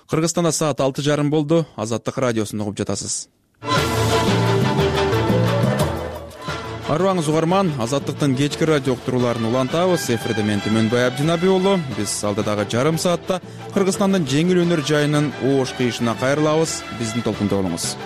Кыргызстанда саат 6:30 болду. Азаттык радиосун угуп жатасыз. Арыбаңыз угарман, Азаттыктын кечки радио уктурууларын улантабыз. Эфирде мен Түмөнбай Абдинаби уулу. Биз алдыдагы жарым саатта Кыргызстандын жеңил өнөр жайынын оош кыйышына кайрылабыз. Биздин толкунда болуңуз.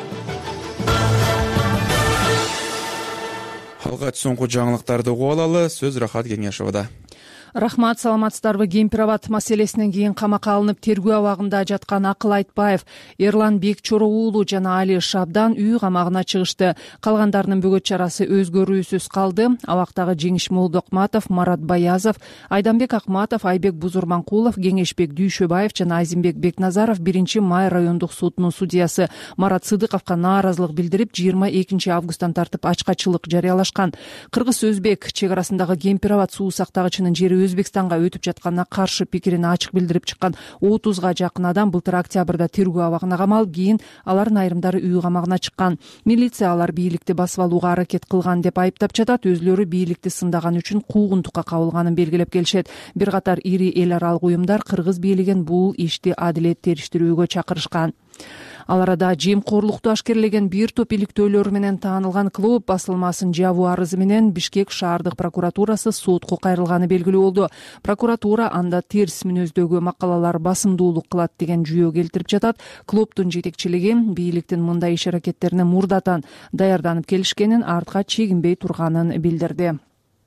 Алгач соңку жаңылыктарды угуп алалы. Сөз Рахат Кеңешовада. Рахмат, саламатсыздарбы? Кемпир-абад маселесинен кийин камакка алынып тергөө абагында жаткан Акыл Айтбаев, Эрлан Бекчоро уулу жана Али Шабдан үй камагына чыгышты. Калгандарынын бөгөт чарасы өзгөрүүсүз калды. Абактагы Жеңиш Молдокматов, Марат Баязов, Айданбек Акматов, Айбек Бузурманкулов, Кеңешбек Дүйшөбаев жана Азимбек Бекназаров 1-май райондук сотунун судьясы Марат Сыдыковго нааразылык билдирип, 22 августтан тартып ачкачылык жарыялашкан. Кыргыз-өзбек чек арасындагы Кемпир-абад суу сактагычынын жери Өзбекстанга өтүп жатканына каршы пикирин ачык билдирип чыккан 30га жакын адам былтыр октябрда тергөө абагына камалып, кийин алардын айрымдары үй камагына чыккан. Милиция алар бийликти басып алууга аракет кылган деп айыптап жатат. Өзлөрү бийликти сындаган үчүн куугунтукка кабылганын белгилеп келишет. Бир катар ири эл аралык уюмдар кыргыз бийлигин бул ишти адилет териштирүүгө чакырышкан. Ал арада жемкорлукту ашкерлеген бир топ иликтөөлөр менен таанылган клуб басылмасынын жабуу арызы менен Бишкек шаардык прокуратурасы сотко кайрылганы белгилүү болду. Прокуратура анда терс мүнөздөгү макалалар басымдуулук кылат деген жүйө келтирип жатат. Клубдун жетекчилиги бийликтин мындай иш аракеттерине мурдатан даярданып келишкенин, артка чегинбей турганын билдирди.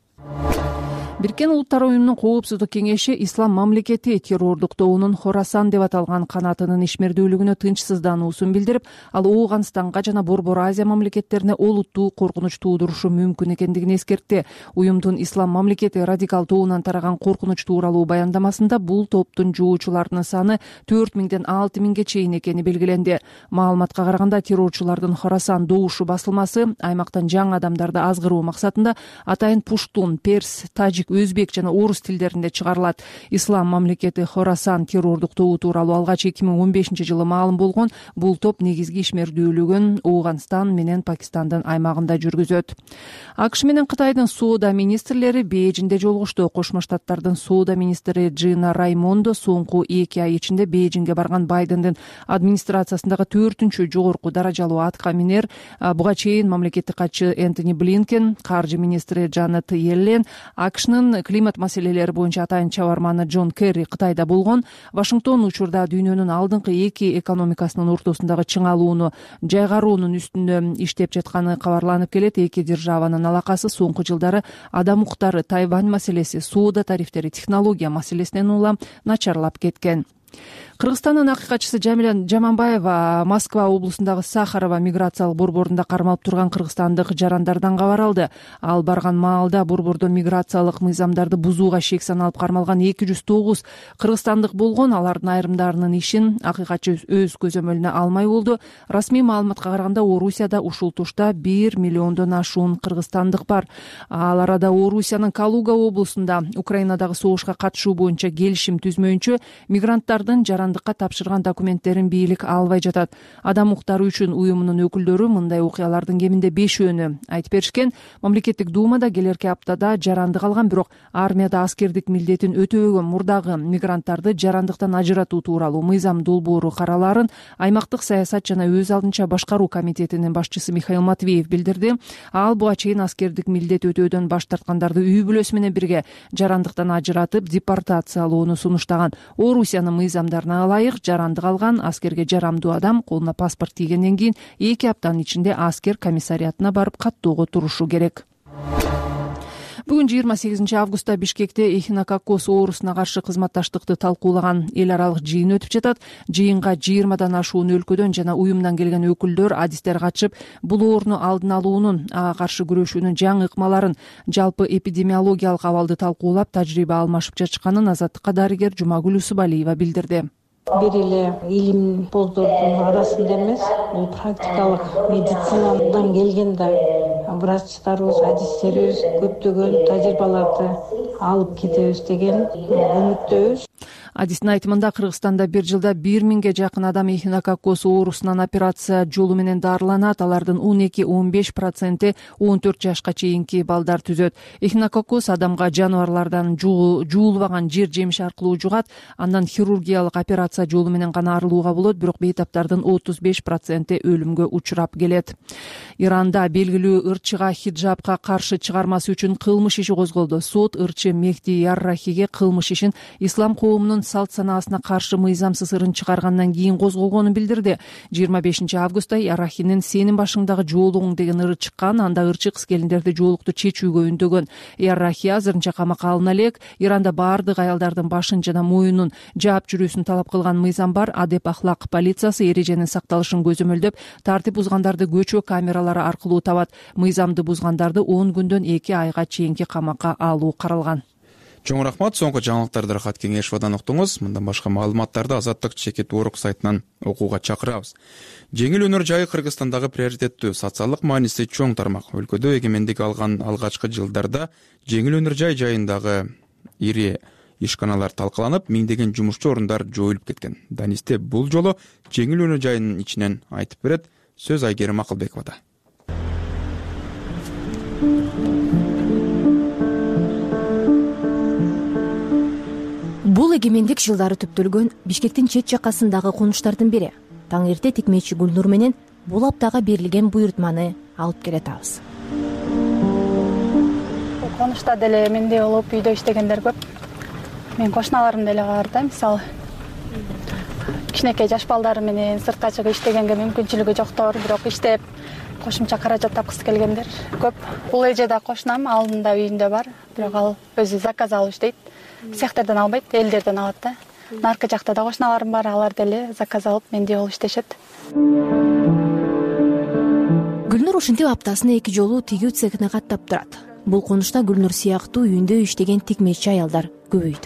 Бириккен Улуттар уюмунун Коопсуздук кеңеши Ислам мамлекети террордук тобунун Хорасан деп аталган канатынын ишмердүүлүгүнө тынчсыздануусун билдирип, ал Ооганстанга жана Борбор Азия мамлекеттерине олуттуу коркунуч туудурушу мүмкүн экендигин эскертти. Уюмдун Ислам мамлекети радикал тобунан тараган коркунуч тууралуу баяндамасында бул топтун жоочуларынын саны 4000ден 6000ге чейин экени белгиленди. Маалыматка караганда, террорчулардын Хорасан добушу басылмасы аймактан жаңы адамдарды азгыруу максатында атайын пуштун, перс, тажик, өзбек жана орус тилдеринде чыгарылат. Ислам мамлекети Хорасан террордук тобу тууралуу алгач 2015-жылы маалым болгон. Бул топ негизги ишмердүүлүгүн Ооганстан менен Пакистандын аймагында жүргүзөт. АКШ менен Кытайдын соода министрлери Бейжиңде жолугушту. Кошмо Штаттардын соода министри Джина Раймондо соңку 2 ай ичинде Бейжиңге барган Байдендин администрациясындагы 4-чү жогорку даражалуу атка минер. Буга чейин мамлекеттик катчы Энтони Блинкен, каржы министри Джанет Йеллен, АКШнын климат маселелери боюнча атайын чабарманы Джон Керри Кытайда болгон. Вашингтон учурда дүйнөнүн алдыңкы эки экономикасынын ортосундагы чыңалууну жайгаруунун үстүндө иштеп жатканы кабарланып келет. Эки державанын алакасы соңку жылдары адам укуктары, Тайвань маселеси, соода тарифтери, технология маселесинен улам начарлап кеткен. Кыргызстандын акыйкатчысы Жамиля Жаманбаева Москва облусундагы Сахарова миграциялык борборунда кармалып турган кыргызстандык жарандардан кабар алды. Ал барган маалда борбордон миграциялык мыйзамдарды бузууга шек саналып кармалган 209 кыргызстандык болгон. Алардын айрымдарынын ишин акыйкатчы өз көзөмөлүнө алмай болду. Расмий маалыматка караганда, Орусияда ушул тушта 1 миллиондон ашуун кыргызстандык бар. Ал арада Орусиянын Калуга облусунда Украинадагы согушка катышуу боюнча келишим түзмөйүнчө мигранттардын жарандыкка тапшырган документтерин бийлик албай жатат. Адам укуктары үчүн уюмунун өкүлдөрү мындай окуялардын кеминде 5-өөнү айтып беришкен. Мамлекеттик думада келерки аптада жарандык алган, бирок армияда аскердик милдетин өтөбөгөн мурдагы мигранттарды жарандыктан ажыратуу тууралуу мыйзам долбоору каралаарын аймактык саясат жана өз алдынча башкаруу комитетинин башчысы Михаил Матвеев билдирди. Ал буга чейин аскердик милдет өтөөдөн баш тарткандарды үй бүлөсү менен бирге жарандыктан ажыратып депортациялоону сунуштаган. Орусиянын мыйзамдарына ылайык жарандык алган аскерге жарамдуу адам колуна паспорт тийгенден кийин 2 аптанын ичинде аскер комиссариатына барып каттоого турушу керек. Бүгүн 28 августта Бишкекте эхинококкоз оорусуна каршы кызматташтыкты талкуулаган эл аралык жыйын өтүп жатат. Жыйынга 20дан ашуун өлкөдөн жана уюмдан келген өкүлдөр, адистер катышып, бул ооруну алдын алуунун, ага каршы күрөшүүнүн жаңы ыкмаларын, жалпы эпидемиологиялык абалды талкуулап, тажрыйба алмашып жатышканын Азаттыкка дарыгер Жумагүл Усубалиева билдирди. Бир эле илимпоздордун арасында эмес, бул практикалык медицинадан келген да врачтарыбыз, адистерибиз көптөгөн тажрыйбаларды алып кетебиз деген үмүттөбүз. Адистин айтымында Кыргызстанда бир жылда 1000ге жакын адам эхинококкоз оорусунан операция жолу менен дарыланат. Алардын 12-15% 14 жашка чейинки балдар түзөт. Эхинококкоз адамга жаныбарлардан жуулбаган жер жемиш аркылуу жугат. Андан хирургиялык операция жолу менен гана арылууга болот, бирок бейтаптардын 35% өлүмгө учурап келет. Иранда белгилүү ырчыга хиджабка каршы чыгармасы үчүн кылмыш иши козголду. Сот ырчы Мехди Яррахиге кылмыш ишин ислам коомунун салт санаасына каршы мыйзамсыз ырын чыгаргандан кийин козголгонун билдирди. 25 августта Яррахинин "Сенин башыңдагы жоолугуң" деген ыры чыккан. Анда ырчы кыз-келиндерди жоолукту чечүүгө үндөгөн. Яррахи азырынча камакка алына элек. Иранда баардык аялдардын башын жана моюнун жаап жүрүүсүн талап кылган мыйзам бар. Адеп ахлак полициясы эреженин сакталышын көзөмөлдөп, тартип бузгандарды көчө камералары аркылуу табат. Мыйзамды бузгандарды 10 күндөн 2 айга чейинки камакка алуу каралган. Чоң рахмат. Соңку жаңылыктарды Рахат Кеңешовадан уктуңуз. Мындан башка маалыматтарды Азаттык чекит Орг сайтынан окууга чакырабыз. Жеңил өнөр жайы Кыргызстандагы приоритеттүү социалдык мааниси чоң тармак. Өлкөдө эгемендик алган алгачкы жылдарда жеңил өнөр жайындагы ири ишканалар талкаланып, миңдеген жумушчу орундар жоюлуп кеткен. Данисте бул жолу жеңил өнөр жайынын ичинен айтып берет. Сөз Айгерим Акылбековада. Бул эгемендик жылдары түптөлгөн Бишкектин чет жакасындагы конуштардын бири. Таң эрте тикмечи Гүлнур менен бул аптага берилген буйрутманы алып келатабыз. Конушта деле мендей болуп үйдө иштегендер көп. Мен кошуналарым деле бар да, мисалы кичинекей жаш балдары менен сыртка чыгып иштегенге мүмкүнчүлүгү жоктор, бирок иштеп кошумча каражат тапкысы келгендер көп. Бул эже да кошунам, алдында үйүндө бар, бирок ал өзү заказ алып иштейт. Цехтерден албайт, элдерден алат да. Наркы жакта да кошуналарым бар, алар деле заказ алып мендей болуп иштешет. Гүлнур ушинтип аптасына 2 жолу тигүү цехине каттап турат. Бул конушта Гүлнур сыяктуу үйүндө иштеген тикмечи аялдар көбөйдү.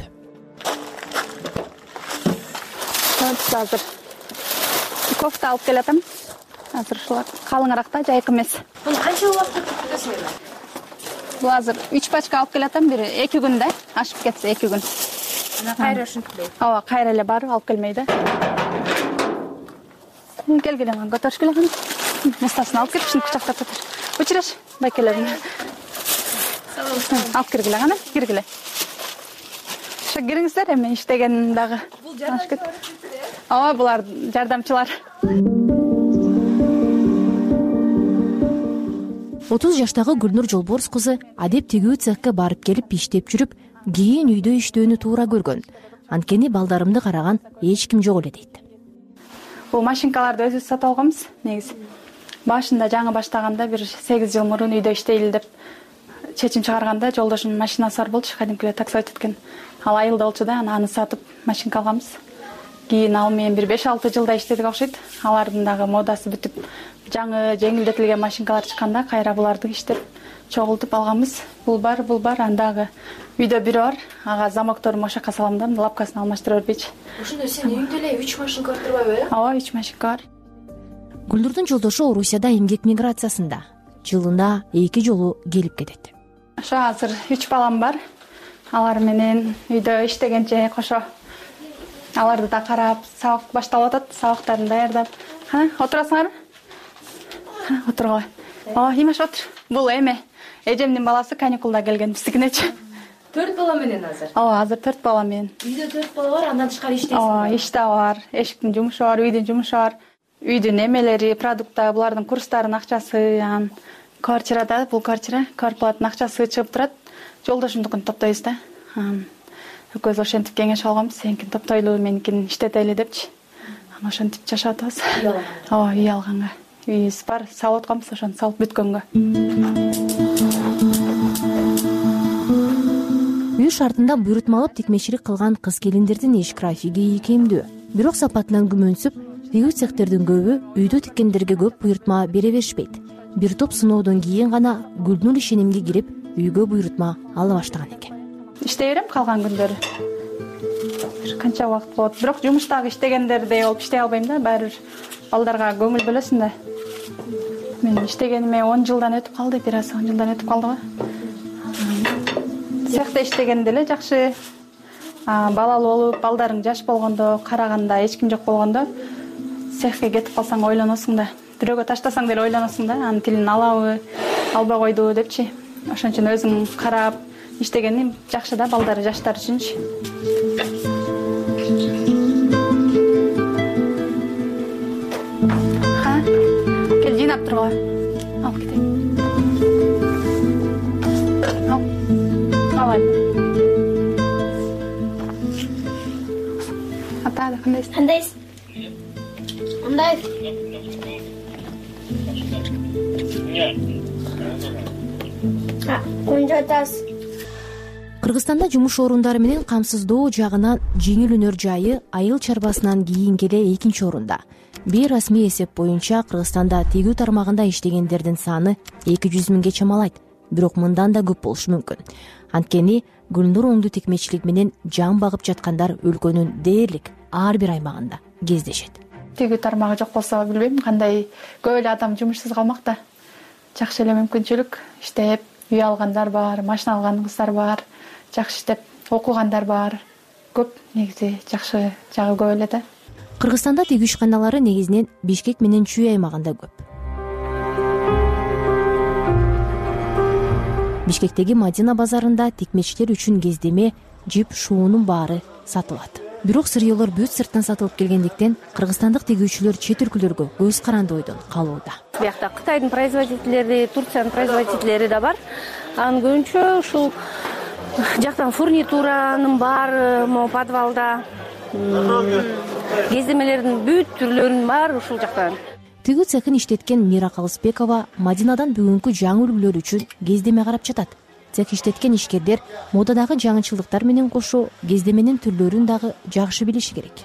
Азыр кофта алып келатам. Азыр ушулар калыңыраак да, жайкы эмес. Муну канча убакыт күтөсүң? Бул азыр 3 пачка алып келатам, бири 2 күндө ашып кетсе 2 күн. Ана кайра ушинтпей. Ооба, кайра эле барып алып келмей да. Келгиле мага көтөрүшкүлө кана. Мустасын алып келип, ушинтип кучактап көтөр. Учураш, байкелерим. Алып киргиле кана, киргиле. Ошо кириңиздер, эми иштеген дагы. Бул жардамчылар. Ооба, булар жардамчылар. 30 жаштагы Гүлнур Жолборс кызы адеп тигүү цехке барып келип иштеп жүрүп, кийин үйдө иштөөнү туура көргөн. Анткени балдарымды караган эч ким жок эле дейт. Бул машинкаларды өзүбүз сатып алганбыз, негизи. Башында жаңы баштаганда бир 8 жыл мурун үйдө иштейли деп чечим чыгарганда жолдошумдун машинасы бар болчу, кадимкилер такси өтөткөн. Ал айылда болчу да, аны сатып машинка алганбыз. Кийин ал менен бир 5-6 жылда иштедик окшойт. Алардын дагы модасы бүтүп, жаңы жеңилдетилген машинкалар чыкканда кайра буларды иштеп чогултуп алганбыз. Бул бар, андагы үйдө бирөө бар. Ага замокторун ошакка салам да, лапкасын алмаштыра бербейчи. Ошондо сен үйүңдө эле 3 машинка бар турбайбы? Ооба, 3 машинка бар. Гүлнурдун жолдошу Орусияда эмгек миграциясында. Жылына 2 жолу келип кетет. Ошо азыр 3 балам бар. Алар менен үйдө иштегенче кошо аларды да карап, сабак башталып атат, сабактарын даярдап. Кана, отурасыңарбы? Отургула. Имаш отур. Бул эме эжемдин баласы каникулда келген биздикинечи. 4 бала менен азыр. Азыр 4 бала менен. Үйдө 4 бала бар, андан тышкары иштейсиң. Иш да бар, эшиктин жумушу бар, үйдүн жумушу бар. Үйдүн эмелери, продукта, булардын курстарынын акчасы, квартирада, бул квартиранын акчасы чыгып турат. Жолдошумдукун топтойбуз да. Экөөбүз ошентип кеңеш алганбыз, сеникин топтойлу, меникин иштетели депчи. Аны ошентип жашап атабыз. Үй алганга. Үйүбүз бар, салып атканбыз, ошону салып бүткөнгө. Үй шартында буйрутма алып тикмечилик кылган кыз-келиндердин иш графиги ийкемдүү. Бирок сапатынан күмөнсүп, тигүү цехтердин көбү үйдө тиккендерге көп буйрутма бере беришпейт. Бир топ сыноодон кийин гана Гүлнур ишенимге кирип, үйгө буйрутма ала баштаган экен. Иштей берем калган күндөрү. Канча убакыт болот. Бирок жумуштагы иштегендердей болуп иштей албайм да, баары балдарга көңүл бөлөсүң да. Мен иштегениме 10 жылдан өтүп калды, бир аз 10 жылдан өтүп калды го. Цехте иштегенде эле жакшы балалуу болуп балдарың жаш болгондо, караганда эч ким жок болгондо цехке кетип калсаң ойлоносуң да, бирөөгө таштасаң деле ойлоносуң да, анын тилин алабы, албай койдубу депчи. Ошон үчүн өзүң карап иштегени жакшы да, балдары жаштар үчүнчү. Кел жыйнап тургула. Алып кетейин. Алайын. Ата, кандайсың? Кандайсың? Кандай? Көнжө атасың. Кыргызстанда жумуш орундары менен камсыздоо жагынан жеңил өнөр жайы айыл чарбасынан кийин келе экинчи орунда. Бейрасмий эсеп боюнча Кыргызстанда тегүү тармагында иштегендердин саны 200 миңге чамалайт. Бирок мындан да көп болушу мүмкүн. Анткени Гүлнур оңду текмечилик менен жан багып жаткандар өлкөнүн дээрлик ар бир аймагында кездешет. Тегүү тармагы жок болсо билбейм кандай көп эле адам жумушсуз калмак да. Жакшы эле мүмкүнчүлүк иштеп, үй алгандар бар, машина алган кыздар бар, жакшы иштеп окугандар бар. Көп негизи жакшы жагы көп эле да. Кыргызстанда тегүү ишканалары негизинен Бишкек менен Чүй аймагында көп. Бишкектеги Мадина базарында текмечтер үчүн кездеме, жип, шуунун баары сатылат. Бирок сырьёлор бүт сырттан сатылып келгендиктен кыргызстандык тегүүчүлөр чет өлкөлөргө көз каранды ойдон калууда. Биякта Кытайдын производителери, Турциянын производителери да бар. Анын көбүнчө ушул жактан фурнитуранын баары, подвалда кездемелердин бүт түрлөрүнүн баары ушул жактан. Тегүү цехин иштеткен Мира Калысбекова Мадинадан бүгүнкү жаңы үлгүлөр үчүн кездеме карап жатат. Цех иштеткен ишкерлер модадагы жаңычылдыктар менен кошо кездеменин түрлөрүн дагы жакшы билиши керек.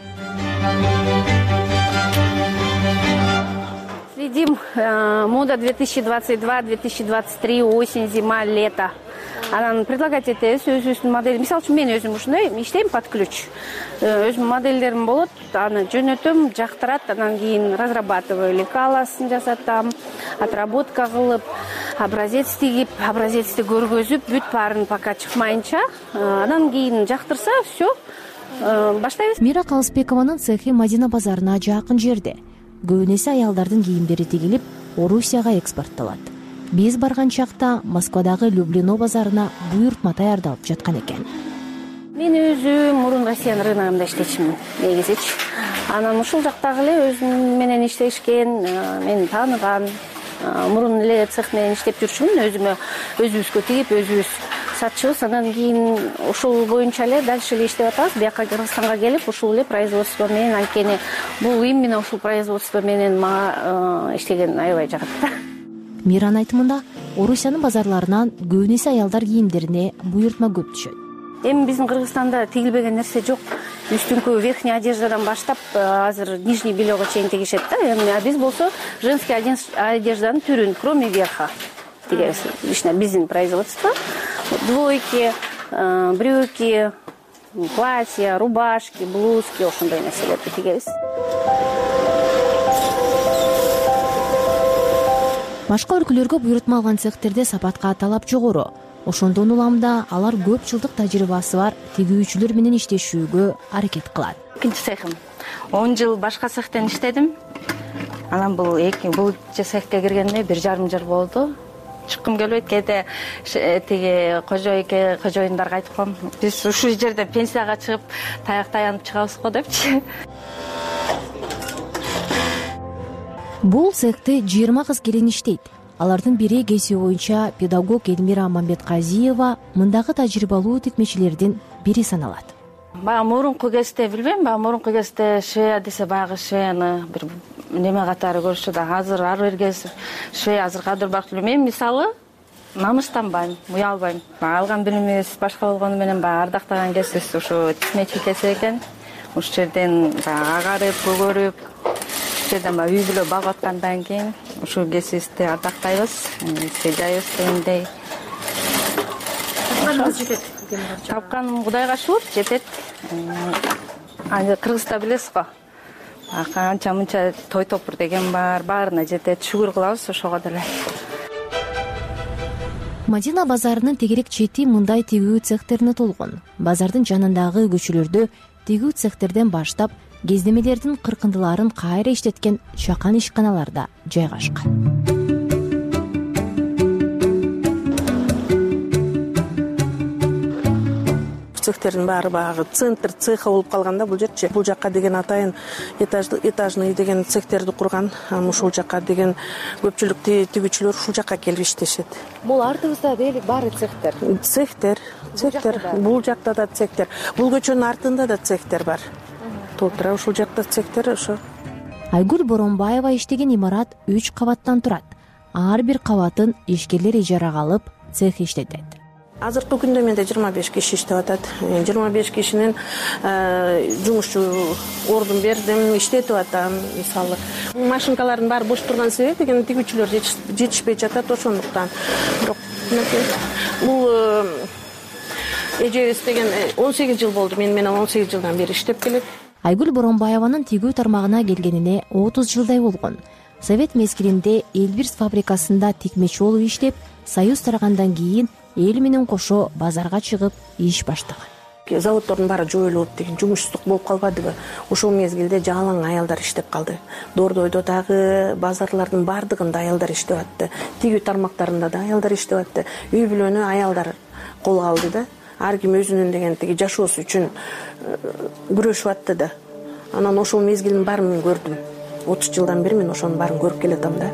Следим мода 2022-2023, осень, зима, лето. Анан предлагать этебиз өзүбүздүн модель. Мисалы үчүн мен өзүм ушундай иштейм под ключ. Өзүмдүн моделдерим болот, аны жөнөтөм, жактырат, анан кийин разрабатываю, лекаласын жасатам, отработка кылып, образец тигип, образецти көргөзүп, бүт баарын пока чыкмайынча, анан кийин жактырса, все, баштайбыз. Мира Калысбекованын цехи Мадина базарына жакын жерде. Көбүнесе аялдардын кийимдери тигилип, Орусияга экспортталат. Биз барган чакта Москвадагы Люблино базарына буйртма даярдалып жаткан экен. Мен өзүм мурун Россиянын рыногунда иштечимин, негизичи. Анан ушул жактагы эле өзүм менен иштешкен, мени тааныган, мурун эле цех менен иштеп жүрчүмүн, өзүбүзгө тигип, өзүбүз сатчубуз. Анан кийин ушул боюнча эле дальше эле иштеп атабыз. Бияка Кыргызстанга келип, ушул эле производство менен, анткени бул именно ушул производство менен мага иштеген аябай жагат да. Миранын айтымында, Орусиянын базарларынан көбүнесе аялдар кийимдерине буйртма көп түшөт. Эми биздин Кыргызстанда тигилбеген нерсе жок. Үстүңкү верхний одеждадан баштап азыр нижний бельега чейин тигишет да. Эми биз болсо женский одежданын түрүн, кроме верха тигебиз. Лично биздин производство. Двойки, брюки, платья, рубашки, блузки, ошондой нерселерди тигебиз. Башка өлкөлөргө буйртма алган цехтерде сапатка талап жогору. Ошондон уламда алар көп жылдык тажрыйбасы бар тигүүчүлөр менен иштешүүгө аракет кылат. Экинчи цехим. 10 жыл башка цехтен иштедим. Анан бул цехке киргениме 1,5 жыл болду. Чыккым келбейт, кээде тиги кожоюндарга айтып коем. Биз ушул жерден пенсияга чыгып, таяк таянып чыгабыз го депчи. Бул цехте 20 кыз келин иштейт. Алардын бири кесиби боюнча педагог Элмира Мамбетказиева мындагы тажрыйбалуу текмечилердин бири саналат. Бага мурунку кезде билбейм, мурунку кезде швея десе баягы швеяны бир неме катары көрүшү да. Азыр ар бир кез швея азыр кадыр барып мен мисалы намыстанбайм, уялбайм. Алган билимибиз башка болгону менен ардактаган кесип ушу текмечи кесип экен. Ушул жерден агарып, көгөрүп, жерден үй бүлө багып аткандан кийин ушул кесибизди ардактайбыз, жайыбыз дегендей. Тапканым Кудайга шүгүр жетет. Кыргызда билесиз го. Канча мынча той топур деген бар, баарына жетет. Шүгүр кылабыз ошого деле. Мадина базарынын тегерек чети мындай тигүү цехтерине толгон. Базардын жанындагы көчөлөрдө тигүү цехтерден баштап кездемелердин кыркындыларын кайра иштеткен чакан ишканалар да жайгашкан. Цехтердин баары баягы центр цеха болуп калганда бул жерчи. Бул жакка деген атайын этажный деген цехтерди курган. Ушул жакка деген көпчүлүк тигүүчүлөр ушул жакка келип иштешет. Бул артыбызда дейли баары цехтер. Цехтер. Бул жакта да цехтер. Бул көчөнүн артында да цехтер бар. Толтура ушул жакта цехтер ошо. Айгүл Боронбаева иштеген имарат 3 кабаттан турат. Ар бир кабатын ишкерлер ижарага алып цех иштетет. Азыркы күндө менде 25 киши иштеп атат. 25 кишинин жумушчу ордун бердим, иштетип атам. Мисалы, машинкалардын баары бош турган себеп деген тигүүчүлөр жетишпей жатат ошондуктан. Бирок бул эжебиз деген 18 жыл болду. Мен менен 18 жылдан бери иштеп келет. Айгүл Боронбаеванын тигүү тармагына келгенине 30 жылдай болгон. Совет мезгилинде Элбирс фабрикасында тикмечи болуп иштеп, Союз тарагандан кийин эл менен кошо базарга чыгып иш баштаган. Заводдордун баары жоюлуп деген жумушсуздук болуп калбадыбы? Ошол мезгилде жалаң аялдар иштеп калды. Дордойдо дагы базарлардын бардыгында аялдар иштеп атты. Тигүү тармактарында да аялдар иштеп атты. Үй бүлөнү аялдар колго алды да. Ар ким өзүнүн деген тиги жашоосу үчүн күрөшүп атты да. Анан ошол мезгилдин баарын мен көрдүм. 30 жылдан бери мен ошонун баарын көрүп келатам да.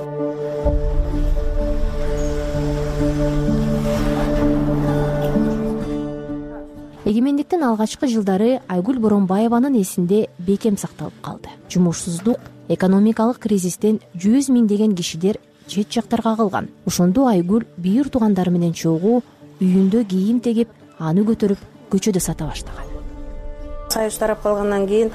Эгемендиктин алгачкы жылдары Айгүл Боронбаеванын эсинде бекем сакталып калды. Жумушсуздук, экономикалык кризистен 100 миңдеген кишилер чет жактарга калган. Ошондо Айгүл бийир туугандары менен чогуу үйүндө кийим тегип, аны көтөрүп көчөдө сата баштаган. Союз тарап калгандан кийин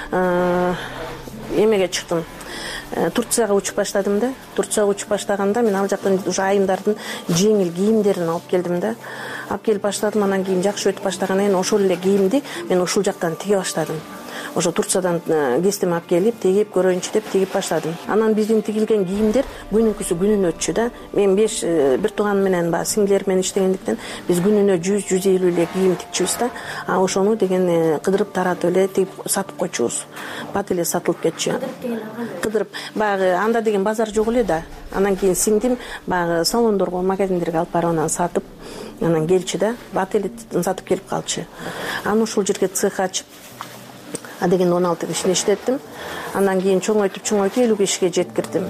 эмеге чыктым. Турцияга учуп баштадым да. Турцияга учуп баштаганда мен ал жактан уже айымдардын жеңил кийимдерин алып келдим да. Алып келип баштадым, анан кийин жакшы өтүп баштагандан кийин ошол эле кийимди мен ушул жактан тиге баштадым. Ошо Турциядан кестем алып келип, тегип көрөйүнчү деп тигип баштадым. Анан биздин тигилген кийимдер күнүнкүсү күнүнө өтчү да. Мен бир тууган менен баягы сиңдилер менен иштегендиктен биз күнүнө 100-150 эле кийим тикчүбүз да. Ошону деген кыдырып таратып эле тигип сатып койчубуз. Бат эле сатылып кетчү. Кыдырып баягы анда деген базар жок эле да. Анан кийин сиңдим баягы салондорго, магазиндерге алып барып анан сатып, анан келчү да. Бат эле сатып келип калчу. Анан ушул жерге цех ачып деген 16 кишини иштеттим. Андан кийин чоңойтуп 50 кишиге жеткирдим.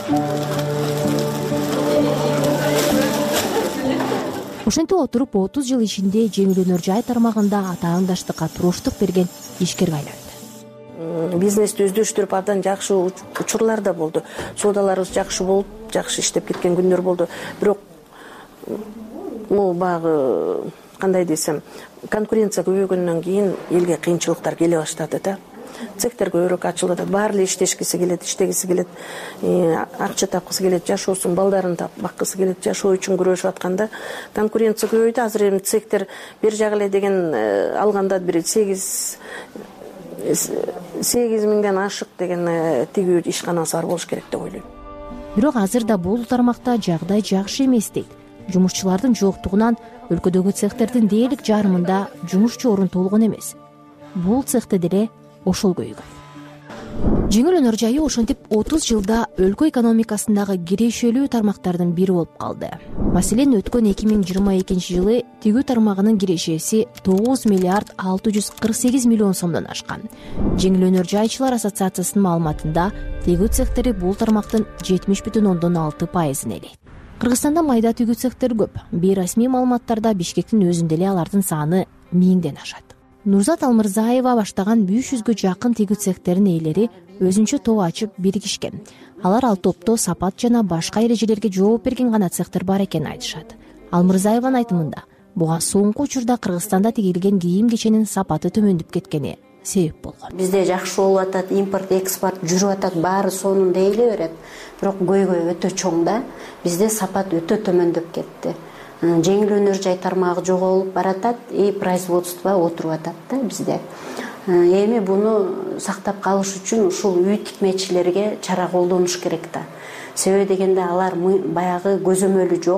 Ошентип отуруп 30 жыл ичинде жеңил өнөр жай тармагында атаандаштыкка туруштук берген ишкерге айланды. Бизнести өздөштүрүп абдан жакшы учурлар да болду. Соодаларыбыз жакшы болуп, жакшы иштеп кеткен күндөр болду. Бирок могу баягы кандай десем, конкуренция көбөйгөндөн кийин элге кыйынчылыктар келе баштады да. Цехтер көбүрөөк ачылды. Баары эле иштешкиси келет, иштегиси келет, акча тапкысы келет, жашоосун, балдарын баккысы келет, жашоо үчүн күрөшүп атканда конкуренция көбөйдү. Азыр эми цехтер бир жагы эле деген алганда бир 8 миңден ашык деген тигүү ишканасы бар болуш керек деп ойлойм. Бирок азыр да бул тармакта жагдай жакшы эмес дейт. Жумушчулардын жоктугунан өлкөдөгү цехтердин дээрлик жарымында жумушчу орун толгон эмес. Бул цехте деле ошол көйгөн. Жеңил өнөр жайы ошентип 30 жылда өлкө экономикасындагы кирешелүү тармактардын бири болуп калды. Маселен, өткөн 2022 жылы тигүү тармагынын кирешеси 9 миллиард 648 миллион сомдон ашкан. Жеңил өнөр жайчылар ассоциациясынын маалыматында тигүү цехтери бул тармактын 70,6%-ын ээлейт. Кыргызстанда майда тигүү цехтер көп. Бейрасмий маалыматтарда Бишкектин өзүндө эле алардын саны 1000ден ашат. Нурзат Алмырзаева баштаган 500гө жакын тигүү цехтеринин ээлери өзүнчө топ ачып биригишкен. Алар ал топто сапат жана башка эрежелерге жооп берген гана цехтер бар экенин айтышат. Алмырзаеванын айтымында, буга соңку учурда Кыргызстанда тигилген кийим кеченин сапаты төмөндөп кеткени себеп болгон. Бизде жакшы болуп атат, импорт, экспорт жүрүп атат, баары сонун дейле берет. Бирок көйгөй өтө чоң да. Бизде сапат өтө төмөндөп кетти. Жеңил өнөр жай тармагы жоголуп баратат и производство отуруп атат да бизде. Эми буну сактап калыш үчүн ушул үй тикмечилерге чара колдонуш керек да. Себеби дегенде алар баягы көзөмөлү жок,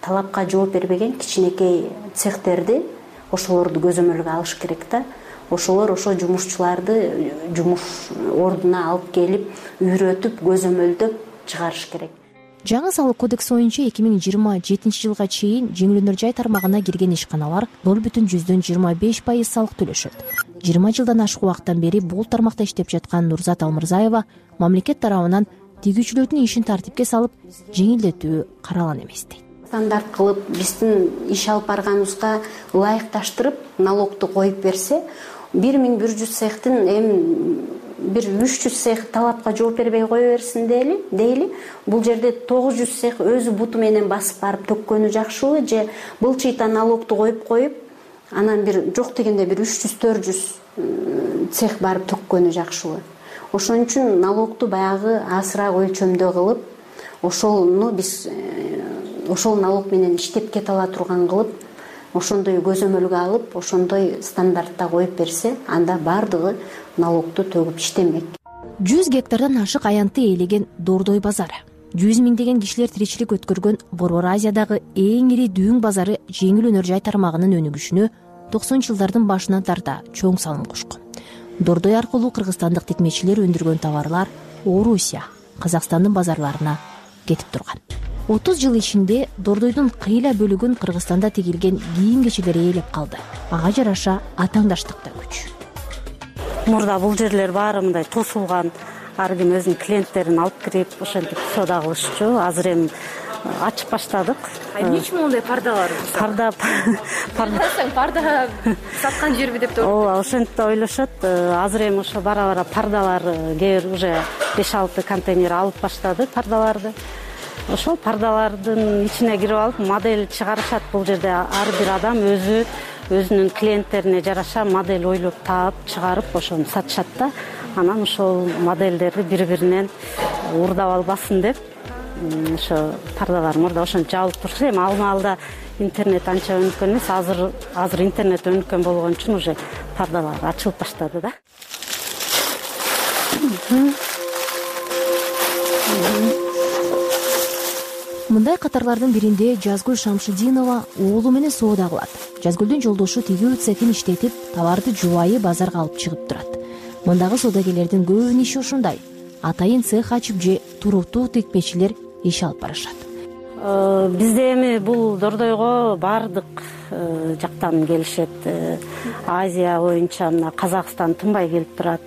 талапка жооп бербеген кичинекей цехтерди ошолорду көзөмөлгө алыш керек да. Ошолор ошо жумушчуларды жумуш ордуна алып келип, үйрөтүп, көзөмөлдөп чыгарыш керек. Жаңы салык кодекси боюнча 2027 жылга чейин жеңил өнөр жай тармагына кирген ишканалар 0,25% салык төлөшөт. 20 жылдан ашык убакыттан бери бул тармакта иштеп жаткан Нурзат Алмырзаева мамлекет тарабынан тигүүчүлөрдүн ишин тартипке салып, жеңилдетүү каралган эмес дейт. Стандарт кылып, биздин иш алып барганыбызга ылайыкташтырып, налогду коюп берсе, 1100 цехтин бир 300 цех талапка жооп бербей кое берсин дейли. Бул жерде 900 цех өзү буту менен басып барып төккөнү жакшыбы же былчыйта налогду коюп, анан бир жок дегенде бир 300-400 цех барып төккөнү жакшыбы. Ошон үчүн налогду баягы азыраак өлчөмдө кылып, ошолну биз ошол налог менен иштеп кете ала турган кылып, ошондой көзөмөлгө алып, ошондой стандартта коюп берсе, анда бардыгы налогду төгүп иштемек. 100 гектардан ашык аянтты ээлеген Дордой базары, 100 миңдеген кишилер тиричилик өткөргөн Борбор Азиядагы эң ири дүүң базары жеңил өнөр жай тармагынын өнүгүшүнө 90-жылдардын башынан тарта чоң салым кошкон. Дордой аркылуу кыргызстандык текмечилер өндүргөн товарлар Орусия, Казакстандын базарларына кетип турган. 30 жыл ичинде Дордойдун кыйла бөлүгүн Кыргызстанда тигилген кийим кечелери ээлеп калды. Ага жараша атаңдаштык да күч. Мурда бул жерлер баары мындай тосулган, ар ким өзүнүн клиенттерин алып кирип, ошентип соода кылышчу. Азыр эми ачып баштадык. Эмне үчүн мондай пардалар? Парда саткан жерби деп ооба, ошентип ойлошот. Азыр эми ошо бара-бара пардалар кээ бир уже 5-6 контейнер алып баштады пардаларды. Ошол пардалардын ичине кирип алып модель чыгарышат. Бул жерде ар бир адам өзүнүн клиенттерине жараша модель ойлоп таап чыгарып ошону сатышат да. Анан ошол модельдерди бири-биринен уурдап албасын деп ошо пардалар мурда ошентип жабылып турчу. Эми алма-алда интернет анча өнүккөн эмес. Азыр интернет өнүккөн болгон үчүн уже пардалар ачылып баштады да. Мындай катарлардын биринде Жазгүл Шамшидинова уулу менен соода кылат. Жазгүлдүн жолдошу тигүү цехин иштетип, товарды жубайы базарга алып чыгып турат. Мындагы соодагерлердин көбүнүн иши ушундай. Атайын цех ачып же туруктуу текмечилер иш алып барышат. Бизде эми бул Дордойго бардык жактан келишет. Азия боюнча мына Казакстан тынбай келип турат.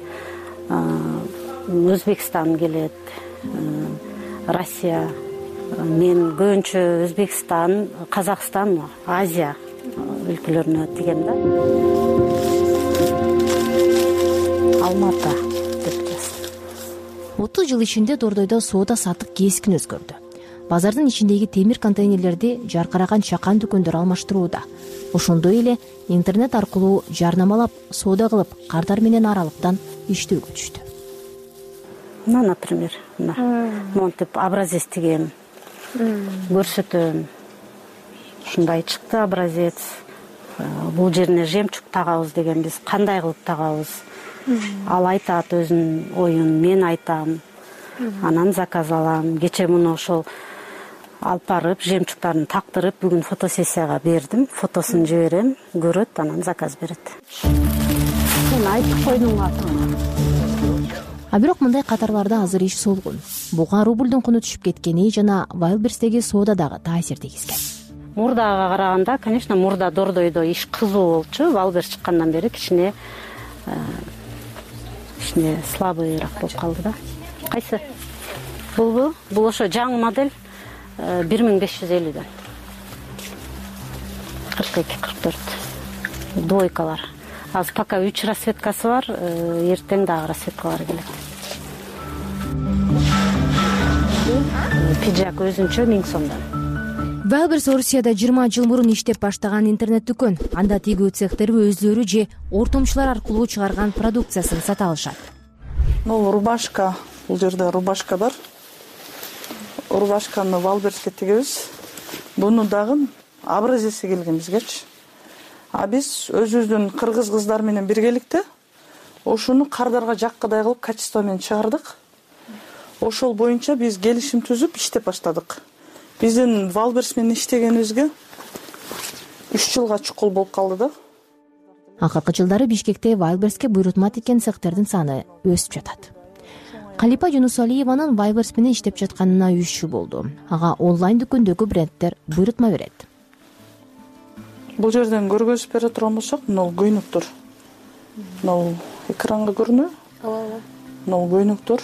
Өзбекстан келет, Россия. Мен көбүнчө Өзбекстан, Казакстан, Азия өлкөлөрүнө тиген да. Алматы деп жазды. 30 жыл ичинде Дордойдо соода саттык кескин өзгөрдү. Базардын ичиндеги темир контейнерлерди жаркыраган чакан дүкөндөр алмаштырууда. Ошондой эле интернет аркылуу жарнамалап, соода кылып, кардар менен аралыктан иштөөгө түштү. Мына, например, монтип образец тигем. Көрсөтөм. Ушундай чыкты образец. Бул жерине жемчуг тагабыз деген биз кандай кылып тагабыз? Ал айтат өзүнүн оюн, мен айтам. Анан заказ алам. Кече муну ошол алып барып, жемчугтарын тактырып, бүгүн фотосессияга бердим. Фотосун жиберем, көрөт, анан заказ берет. Мен айтып койдум атын. А бирок мындай катарларда азыр иш солгун. Буга рублдун куну түшүп кеткени жана Wildberries'теги соода дагы таасир тийгизген. Мурдага караганда, конечно, мурда Дордойдо иш кызуу болчу. Wildberries чыккандан бери кичине слабыйраак болуп калды да. Кайсы? Бул ошо жаңы модель 1550ден. 42-44. Двойкалар. Азыр пока 3 расцветкасы бар, эртең дагы расцветкалар келет. Пиджак өзүнчө 1000 сомдон. Wildberries Орусияда 20 жыл мурун иштеп баштаган интернет дүкөн. Анда тигүү цехтери өздөрү же ортомчулар аркылуу чыгарган продукциясын сата алышат. Рубашка, бул жерде рубашка бар. Рубашканы Wildberries'ке тигебиз. Буну дагы образеси келген бизгечи. А биз өзүбүздүн кыргыз кыздар менен биргеликте ошону кардарга жаккыдай кылып качество менен чыгардык. Ошол боюнча биз келишим түзүп иштеп баштадык. Биздин Вайлберс менен иштегенибизге 3 жылга чукул болуп калды да. Акыркы жылдары Бишкекте Вайлберске буйрутма тиккен цехтердин саны өсүп жатат. Калипа Жунусалиеванын Вайлберс менен иштеп жатканына 3 жыл болду. Ага онлайн дүкөндөгү бренддер буйрутма берет. Бул жерден көргөзүп бере турган болсок, мына көйнөктөр. Мына экранга көрүнөбү? Ооба. Мына көйнөктөр.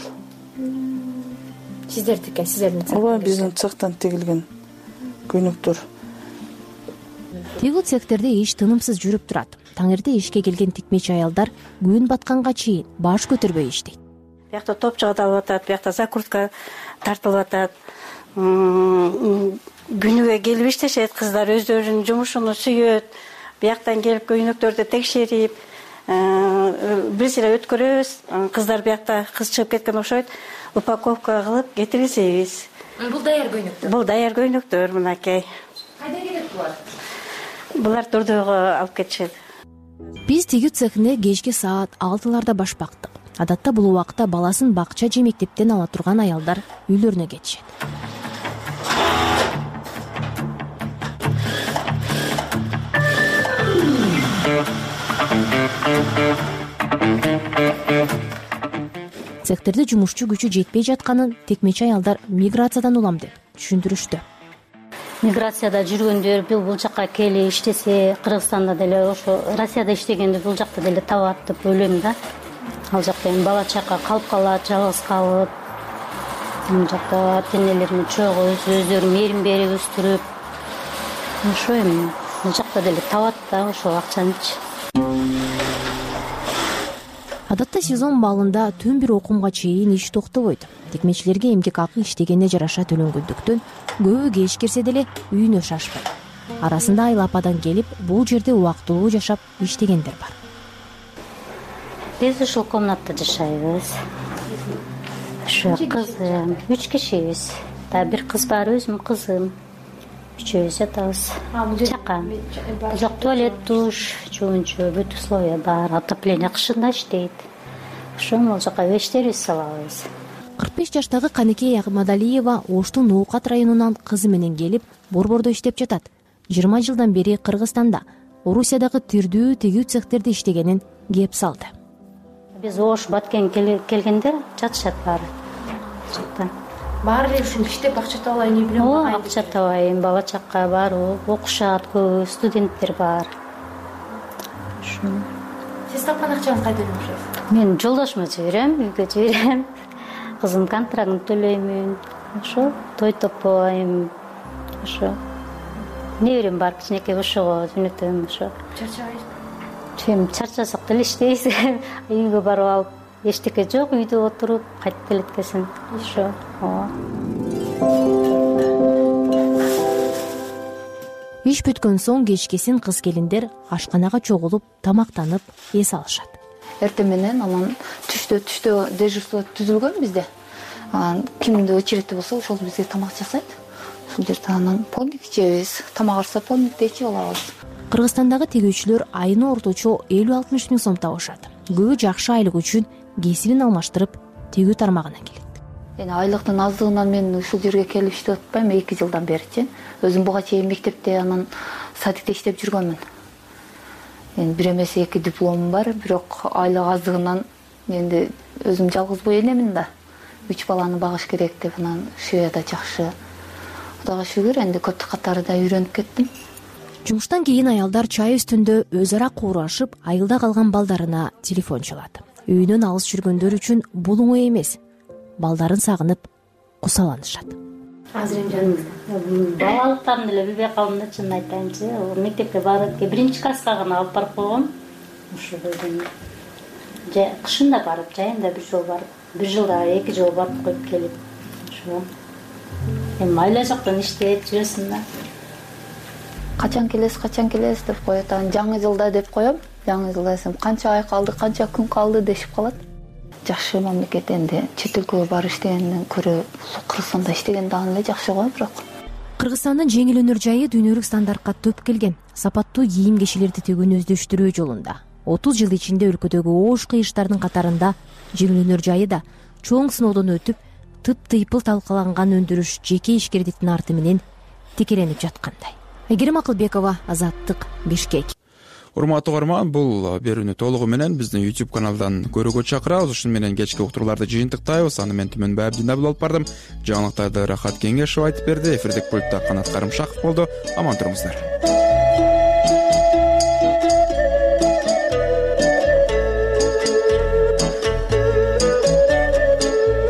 Сиздердин Ооба, биздин цехтан тигилген көйнөктөр. Тигүү цехтерде иш тынымсыз жүрүп турат. Таң эрте ишке келген тикмечи аялдар күн батканга чейин баш көтөрбөй иштейт. Биякта топчуга табылып атат, биякта закрутка тартылып атат. Күнүгө келип иштешет, кыздар өздөрүнүн жумушун сүйөт. Бияктан келип көйнөктөрдү текшерип, бир сыйра өткөрөбүз. Кыздар биякта кыз чыгып кеткен окшойт. Упаковка кылып кетирсебиз. Бул даяр көйнөктөр. Бул даяр көйнөктөр мынакей. Кайда келет булар? Булар Турдууга алып кетишет. Биз тигүү цехине кечки саат 6-ларда баш бактык. Адатта бул убакта баласын бакча же мектептен ала турган аялдар үйлөрүнө кетишет. Цехтерде жумушчу күчү жетпей жатканын текмечи аялдар миграциядан улам деп түшүндүрүштү. Миграцияда жүргөндөр бул жакка келип иштесе, Кыргызстанда деле ошо Россияда иштегенди бул жакта деле табат деп ойлойм да. Ал жакта эми бала чака калып калат, жалгыз калып. Бул жакта ата-энелерин чогуу өздөрү мээрим берип өстүрүп. Ошо эми бул жакта деле табат да ошо акчанычы. Адатта сезон балында түн бир окумга чейин иш токтобойт. Тикмечилерге эмгек акы иштегенге жараша төлөнгөндүктөн көбү кеч кирсе деле үйүнө шашпайт. Арасында Айла ападан келип, бул жерде убактылуу жашап иштегендер бар. Биз ушул комнатада жашайбыз. Ошо кызым, 3 кишибиз. Да бир кыз бар, өзүм кызым. Үчөөбүз жатабыз. Чака. Жок, туалет, душ, жуунчу, бүт условия бар. Отопление кышында иштейт. Ошо бул жака вещтерибизди салабыз. 45 жаштагы Канекей Ахмадалиева Оштун Ноокат районунан кызы менен келип, борбордо иштеп жатат. 20 жылдан бери Кыргызстанда, Орусиядагы тирдүү тигүү цехтерде иштегенин кеп салды. Биз Ош, Баткен келгенде жатышат баары. Баары ушул иштеп акча табалай эмне билем. Ооба, акча табайын, бала чакка бар, окушат, көбү студенттер бар. Сиз тапкан акчаңызды кайдан аласыз? Мен жолдошума жиберем, үйгө жиберем. Кызым контрактын төлөймүн. Ошо той топойм. Ошо неберем бар, кичинекей ошого жөнөтөм. Ошо чарчабайсызбы? Чарчасак деле иштейбиз. Үйгө барып алып, эчтеке жок, үйдө отуруп кайтып келет экенсиң. Ошо. Иш бүткөн соң кечкесин кыз келиндер ашканага чогулуп, тамактанып, эс алышат. Эртең менен анан түштө дежурство түзүлгөн бизде. Анан кимде очередь болсо ошол бизге тамак жасайт. Ошол жерде анан полник ичебиз. Тамак арса полникте ичип алабыз. Кыргызстандагы тигүүчүлөр айына орточо 50-60 миң сом табышат. Көбү жакшы айлык үчүн кесибин алмаштырып, тигүү тармагына келет. Эми айлыктын аздыгынан мен ушул жерге келип иштеп атпайм 2 жылдан беричи. Өзүм буга чейин мектепте, анан садикте иштеп жүргөнмүн. Эми бир эмес 2 дипломум бар, бирок айлык аздыгынан менде өзүм жалгыз бой энемин да. 3 баланы багыш керек деп анан швеяда жакшы. Кудайга шүгүр, энди көптүк катары да үйрөнүп кеттим. Жумуштан кийин аялдар чай үстүндө өз ара куурашып, айылда калган балдарына телефон чалат. Үйүнөн алыс жүргөндөр үчүн бул оңой эмес. Балдарын сагынып, кусаланышат. Азыр эми жаныңызда. Балалыктарын деле билбей калдым да, чынын айтайынчы. Мектепке барып, 1-класска гана алып барып койгом. Ошо жерден кышында барып, жайында бир жол барып, бир жылда 2 жол барып коюп келип. Ошо. Эми айла жактан иштеп жүрөсүң да. Качан келесиз деп коет. Анан жаңы жылда деп коем. Жаңы жылда десем, канча ай калды, канча күн калды дешип калат. Жакшы мамлекет, энди чет өлкөгө барып иштегенден көрө Кыргызстанда иштеген дагы эле жакшы го бирок. Кыргызстандын жеңил өнөр жайы дүйнөлүк стандартка төп келген. Сапаттуу кийим кешелерди тигүүнү өздөштүрүү жолунда 30 жыл ичинде өлкөдөгү оош кыйыштардын катарында жеңил өнөр жайы да чоң сыноодон өтүп, тыптыйпыл талкаланган өндүрүш жеке ишкердиктин арты менен текеленип жаткандай. Айгерим Акылбекова, Азаттык, Бишкек. Урматтуу угарман, бул берүүнү толугу менен биздин YouTube каналдан көрүүгө чакырабыз. Ушун менен кечки уктурууларды жыйынтыктайбыз. Аны мен Түмөнбай Абдинабил алып бардым. Жаңылыктарды Рахат Кеңешов айтып берди. Эфирдик пультта Канат Карымшаков болду. Аман туруңуздар.